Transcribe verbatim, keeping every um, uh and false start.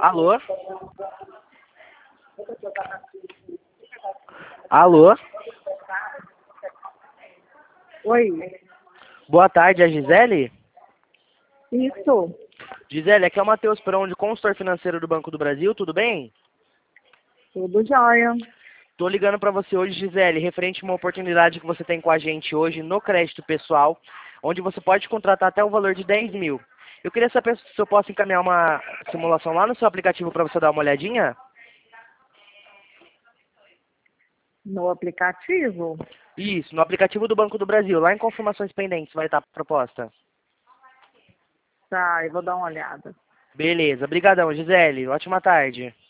Alô? Alô? Oi. Boa tarde, é a Gisele? Isso. Gisele, aqui é o Matheus Perón, de consultor financeiro do Banco do Brasil, tudo bem? Tudo jóia. Tô ligando para você hoje, Gisele, referente a uma oportunidade que você tem com a gente hoje no crédito pessoal, onde você pode contratar até o valor de dez mil. Eu queria saber se eu posso encaminhar uma simulação lá no seu aplicativo para você dar uma olhadinha? No aplicativo? Isso, no aplicativo do Banco do Brasil, lá em confirmações pendentes vai estar a proposta. Tá, eu vou dar uma olhada. Beleza, brigadão, Gisele, ótima tarde.